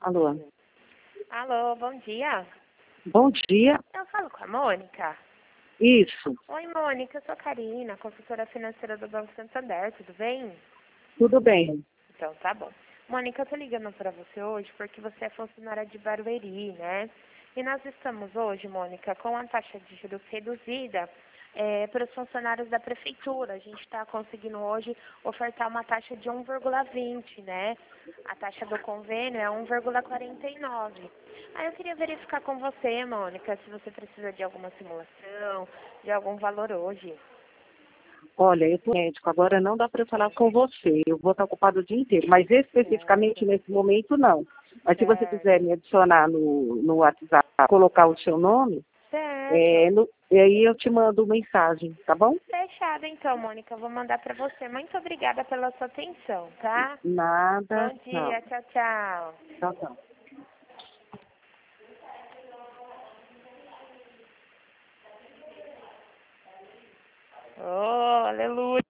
Alô. Alô, bom dia. Bom dia. Eu falo com a Mônica. Isso. Oi, Mônica, eu sou a Karina, consultora financeira do Banco Santander, tudo bem? Tudo bem. Então, tá bom. Mônica, eu tô ligando pra você hoje porque você é funcionária de Barueri, né? E nós estamos hoje, Mônica, com a taxa de juros reduzida para os funcionários da prefeitura. A gente está conseguindo hoje ofertar uma taxa de 1,20, né? A taxa do convênio é 1,49. Aí eu queria verificar com você, Mônica, se você precisa de alguma simulação, de algum valor hoje. Olha, eu tô médico, agora não dá para falar com você. Eu vou estar ocupado o dia inteiro, mas especificamente Certo, nesse momento não. Mas se você quiser certo, me adicionar no WhatsApp, colocar o seu nome, certo. e aí eu te mando mensagem, tá bom? Fechado então, Mônica. Eu vou mandar para você. Muito obrigada pela sua atenção, tá? Nada, Bom não. dia, tchau, tchau. Tchau, tchau. Oh, aleluia.